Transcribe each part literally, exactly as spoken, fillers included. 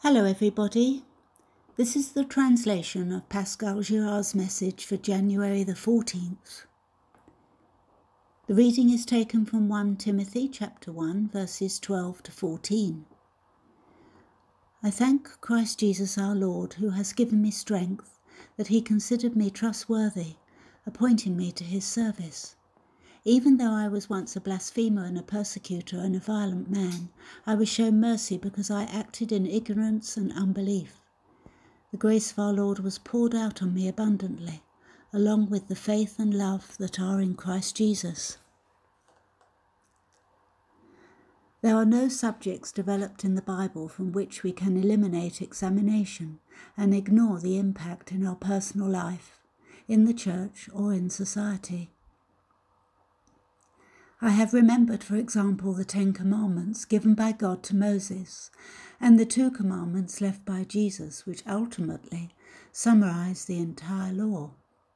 Hello everybody, this is the translation of Pascal Girard's message for January the fourteenth. The reading is taken from First Timothy chapter one verses twelve to fourteen. I thank Christ Jesus our Lord, who has given me strength, that he considered me trustworthy, appointing me to his service. Even though I was once a blasphemer and a persecutor and a violent man, I was shown mercy because I acted in ignorance and unbelief. The grace of our Lord was poured out on me abundantly, along with the faith and love that are in Christ Jesus. There are no subjects developed in the Bible from which we can eliminate examination and ignore the impact in our personal life, in the church or in society. I have remembered, for example, the Ten Commandments given by God to Moses and the two commandments left by Jesus, which ultimately summarize the entire law.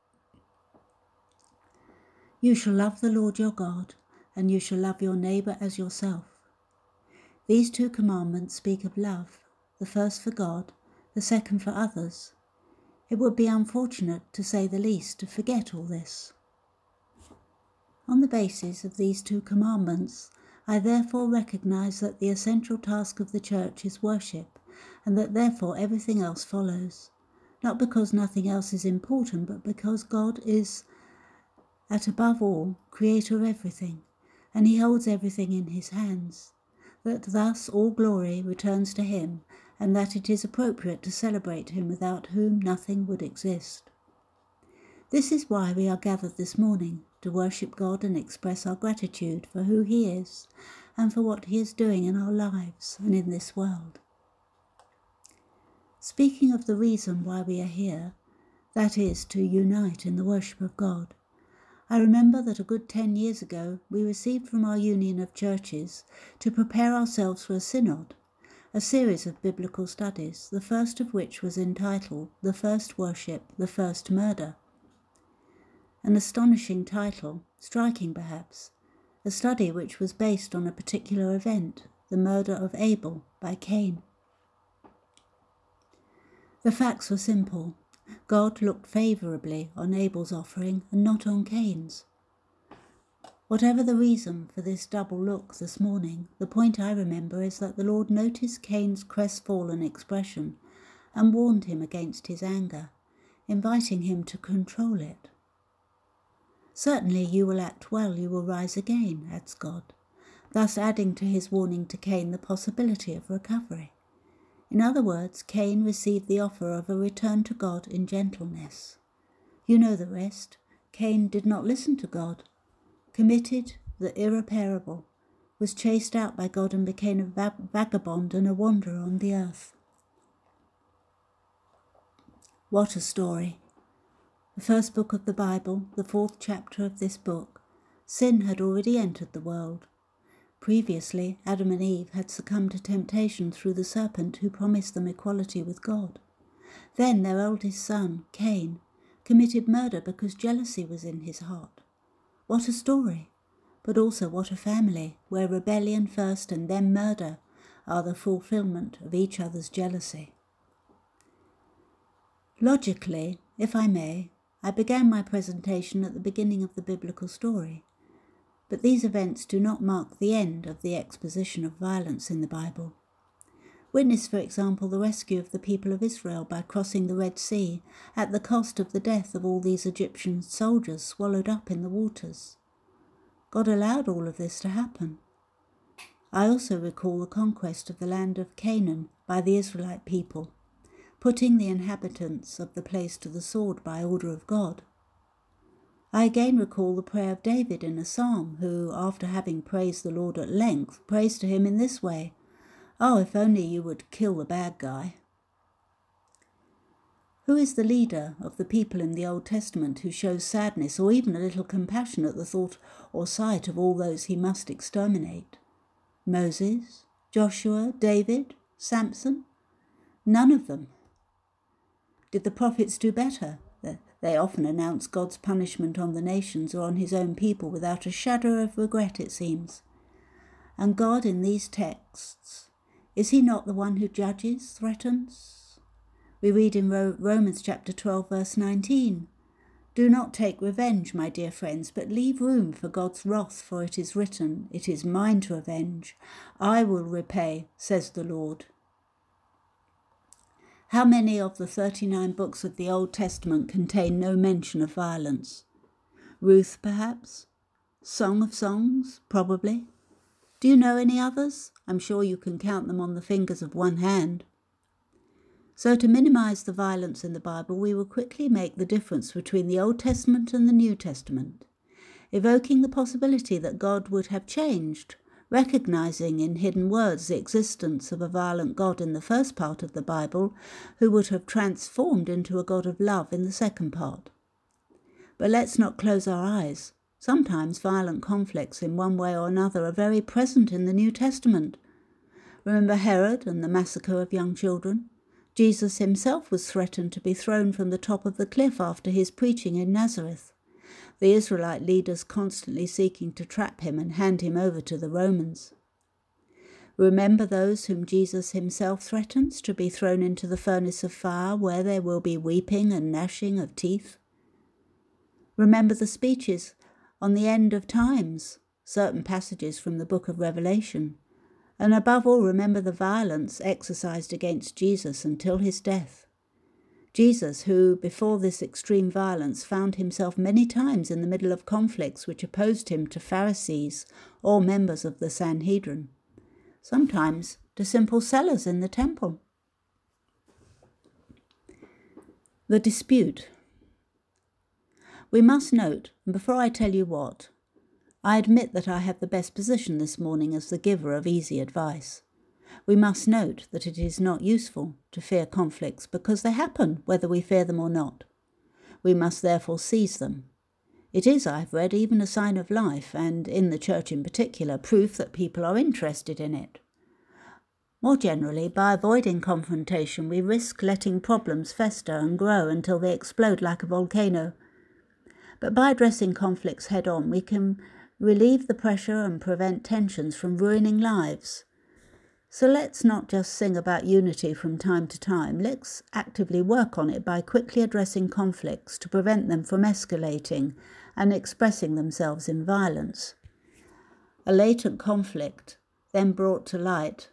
You shall love the Lord your God, and you shall love your neighbour as yourself. These two commandments speak of love, the first for God, the second for others. It would be unfortunate, to say the least, to forget all this. On the basis of these two commandments, I therefore recognize that the essential task of the church is worship, and that therefore everything else follows, not because nothing else is important, but because God is, at above all, creator of everything, and he holds everything in his hands, that thus all glory returns to him, and that it is appropriate to celebrate him, without whom nothing would exist. This is why we are gathered this morning, to worship God and express our gratitude for who he is and for what he is doing in our lives and in this world. Speaking of the reason why we are here, that is, to unite in the worship of God, I remember that a good ten years ago we received from our union of churches to prepare ourselves for a synod, a series of biblical studies, the first of which was entitled The First Worship, the First Murder. An astonishing title, striking perhaps, a study which was based on a particular event, the murder of Abel by Cain. The facts were simple. God looked favourably on Abel's offering and not on Cain's. Whatever the reason for this double look this morning, the point I remember is that the Lord noticed Cain's crestfallen expression and warned him against his anger, inviting him to control it. Certainly you will act well, you will rise again, adds God, thus adding to his warning to Cain the possibility of recovery. In other words, Cain received the offer of a return to God in gentleness. You know the rest. Cain did not listen to God, committed the irreparable, was chased out by God and became a va- vagabond and a wanderer on the earth. What a story! The first book of the Bible, the fourth chapter of this book, sin had already entered the world. Previously, Adam and Eve had succumbed to temptation through the serpent who promised them equality with God. Then their eldest son, Cain, committed murder because jealousy was in his heart. What a story! But also what a family, where rebellion first and then murder are the fulfillment of each other's jealousy. Logically, if I may, I began my presentation at the beginning of the biblical story, but these events do not mark the end of the exposition of violence in the Bible. Witness, for example, the rescue of the people of Israel by crossing the Red Sea at the cost of the death of all these Egyptian soldiers swallowed up in the waters. God allowed all of this to happen. I also recall the conquest of the land of Canaan by the Israelite people, putting the inhabitants of the place to the sword by order of God. I again recall the prayer of David in a psalm, who, after having praised the Lord at length, prays to him in this way, "Oh, if only you would kill the bad guy." Who is the leader of the people in the Old Testament who shows sadness or even a little compassion at the thought or sight of all those he must exterminate? Moses, Joshua, David, Samson? None of them. Did the prophets do better? They often announce God's punishment on the nations or on his own people without a shadow of regret, it seems. And God in these texts Is he not the one who judges, threatens? We read in Romans chapter twelve, verse nineteen, "Do not take revenge, my dear friends, but leave room for God's wrath, for it is written, 'It is mine to avenge. I will repay,' says the Lord." How many of the thirty-nine books of the Old Testament contain no mention of violence? Ruth, perhaps? Song of Songs, probably. Do you know any others? I'm sure you can count them on the fingers of one hand. So to minimize the violence in the Bible, we will quickly make the difference between the Old Testament and the New Testament, evoking the possibility that God would have changed, recognizing in hidden words the existence of a violent God in the first part of the Bible, who would have transformed into a God of love in the second part. But let's not close our eyes. Sometimes violent conflicts in one way or another are very present in the New Testament. Remember Herod and the massacre of young children? Jesus himself was threatened to be thrown from the top of the cliff after his preaching in Nazareth, the Israelite leaders constantly seeking to trap him and hand him over to the Romans. Remember those whom Jesus himself threatens to be thrown into the furnace of fire, where there will be weeping and gnashing of teeth. Remember the speeches on the end of times, certain passages from the book of Revelation. And above all, remember the violence exercised against Jesus until his death. Jesus, who, before this extreme violence, found himself many times in the middle of conflicts which opposed him to Pharisees or members of the Sanhedrin, sometimes to simple sellers in the temple. The dispute. We must note, and before I tell you what, I admit that I have the best position this morning as the giver of easy advice. We must note that it is not useful to fear conflicts because they happen whether we fear them or not. We must therefore seize them. It is, I have read, even a sign of life, and in the church in particular, proof that people are interested in it. More generally, by avoiding confrontation, we risk letting problems fester and grow until they explode like a volcano. But by addressing conflicts head-on, we can relieve the pressure and prevent tensions from ruining lives. So let's not just sing about unity from time to time. Let's actively work on it by quickly addressing conflicts to prevent them from escalating and expressing themselves in violence. A latent conflict, then brought to light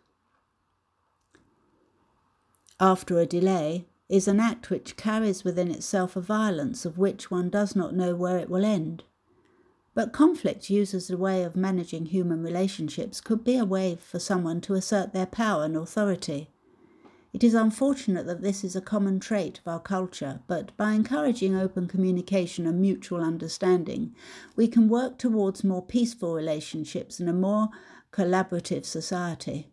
after a delay, is an act which carries within itself a violence of which one does not know where it will end. But conflict used as a way of managing human relationships could be a way for someone to assert their power and authority. It is unfortunate that this is a common trait of our culture, but by encouraging open communication and mutual understanding, we can work towards more peaceful relationships and a more collaborative society.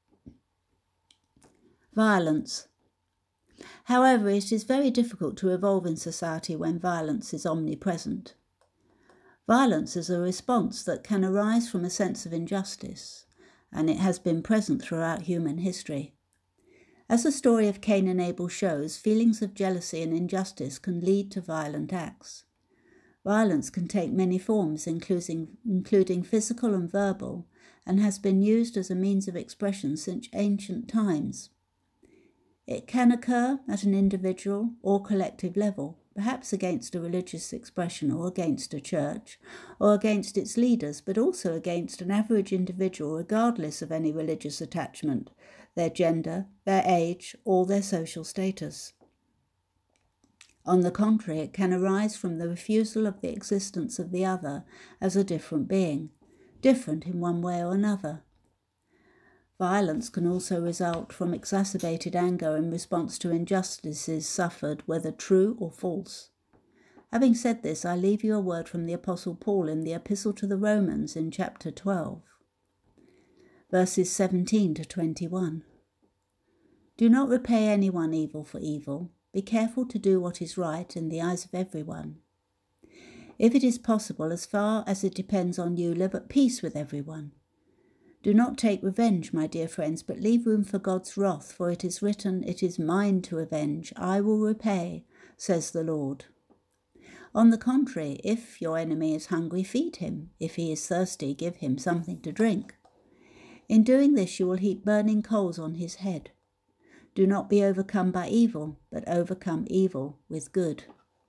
Violence. However, it is very difficult to evolve in society when violence is omnipresent. Violence is a response that can arise from a sense of injustice, and it has been present throughout human history. As the story of Cain and Abel shows, feelings of jealousy and injustice can lead to violent acts. Violence can take many forms, including, including physical and verbal, and has been used as a means of expression since ancient times. It can occur at an individual or collective level, perhaps against a religious expression or against a church, or against its leaders, but also against an average individual regardless of any religious attachment, their gender, their age, or their social status. On the contrary, it can arise from the refusal of the existence of the other as a different being, different in one way or another. Violence can also result from exacerbated anger in response to injustices suffered, whether true or false. Having said this, I leave you a word from the Apostle Paul in the Epistle to the Romans in chapter twelve, verses seventeen to twenty-one. Do not repay anyone evil for evil. Be careful to do what is right in the eyes of everyone. If it is possible, as far as it depends on you, live at peace with everyone. Do not take revenge, my dear friends, but leave room for God's wrath, for it is written, "It is mine to avenge, I will repay, says the Lord." On the contrary, if your enemy is hungry, feed him. If he is thirsty, give him something to drink. In doing this you will heap burning coals on his head. Do not be overcome by evil, but overcome evil with good.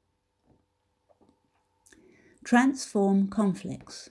Transform conflicts.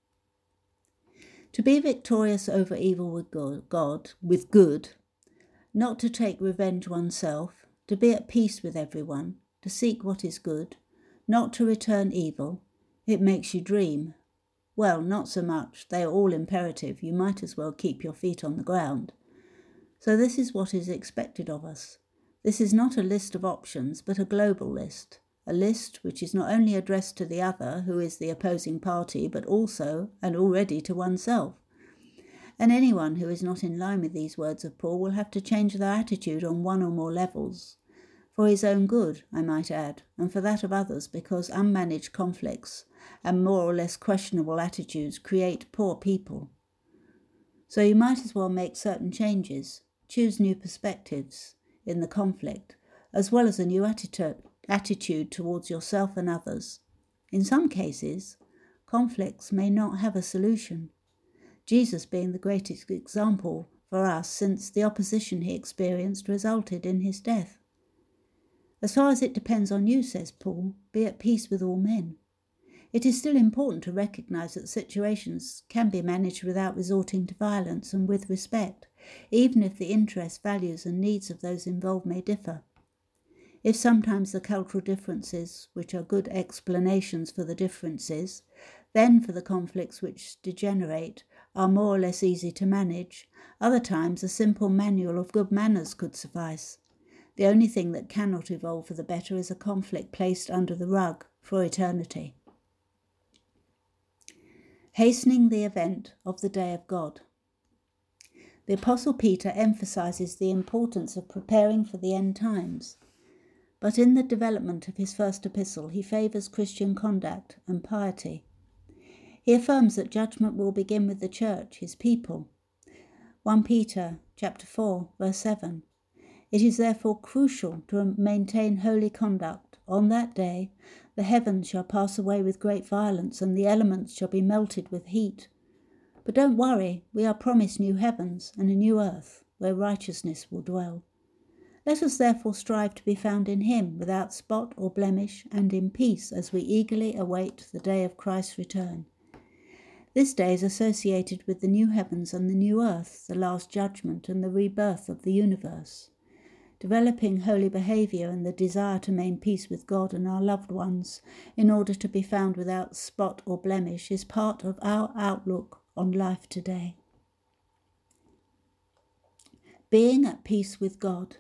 To be victorious over evil with God, with good, not to take revenge oneself, to be at peace with everyone, to seek what is good, not to return evil, it makes you dream. Well, not so much. They are all imperative. You might as well keep your feet on the ground. So this is what is expected of us. This is not a list of options, but a global list. A list which is not only addressed to the other, who is the opposing party, but also, and already, to oneself. And anyone who is not in line with these words of Paul will have to change their attitude on one or more levels. For his own good, I might add, and for that of others, because unmanaged conflicts and more or less questionable attitudes create poor people. So you might as well make certain changes, choose new perspectives in the conflict, as well as a new attitude, attitude towards yourself and others. In some cases, conflicts may not have a solution, Jesus being the greatest example for us, since the opposition he experienced resulted in his death. As far as it depends on you, says Paul, be at peace with all men. It is still important to recognise that situations can be managed without resorting to violence and with respect, even if the interests, values and needs of those involved may differ. If sometimes the cultural differences, which are good explanations for the differences, then for the conflicts which degenerate, are more or less easy to manage, other times a simple manual of good manners could suffice. The only thing that cannot evolve for the better is a conflict placed under the rug for eternity. Hastening the event of the day of God. The Apostle Peter emphasizes the importance of preparing for the end times. But in the development of his first epistle, he favours Christian conduct and piety. He affirms that judgment will begin with the church, his people. First Peter chapter four, verse seven. It is therefore crucial to maintain holy conduct. On that day, the heavens shall pass away with great violence, and the elements shall be melted with heat. But don't worry, we are promised new heavens and a new earth, where righteousness will dwell. Let us therefore strive to be found in him, without spot or blemish, and in peace, as we eagerly await the day of Christ's return. This day is associated with the new heavens and the new earth, the last judgment and the rebirth of the universe. Developing holy behaviour and the desire to maintain peace with God and our loved ones, in order to be found without spot or blemish, is part of our outlook on life today. Being at peace with God.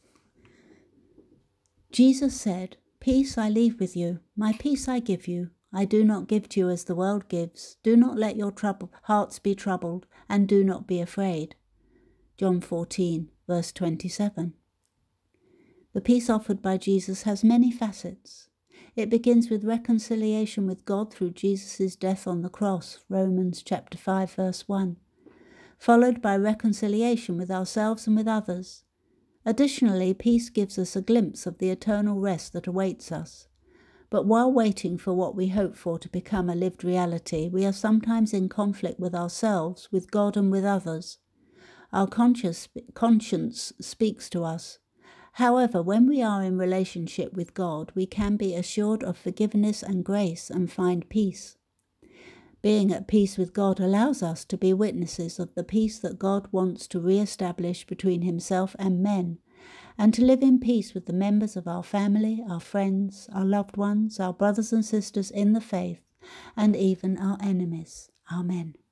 Jesus said, "Peace I leave with you, my peace I give you. I do not give to you as the world gives. Do not let your trouble, hearts be troubled, and do not be afraid." John fourteen, verse twenty-seven. The peace offered by Jesus has many facets. It begins with reconciliation with God through Jesus' death on the cross, Romans chapter five, verse one, followed by reconciliation with ourselves and with others. Additionally, peace gives us a glimpse of the eternal rest that awaits us. But while waiting for what we hope for to become a lived reality, we are sometimes in conflict with ourselves, with God and with others. Our conscience, conscience speaks to us. However, when we are in relationship with God, we can be assured of forgiveness and grace and find peace. Being at peace with God allows us to be witnesses of the peace that God wants to re-establish between himself and men, and to live in peace with the members of our family, our friends, our loved ones, our brothers and sisters in the faith, and even our enemies. Amen.